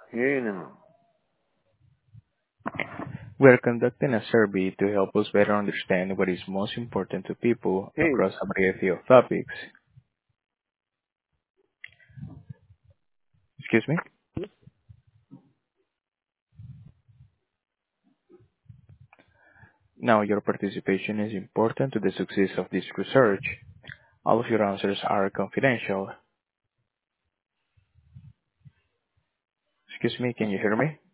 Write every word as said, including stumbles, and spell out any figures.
Hey, no. We are conducting a survey to help us better understand what is most important to people Hey. across a variety of topics. Excuse me? Now, your participation is important to the success of this research. All of your answers are confidential. Excuse me, can you hear me?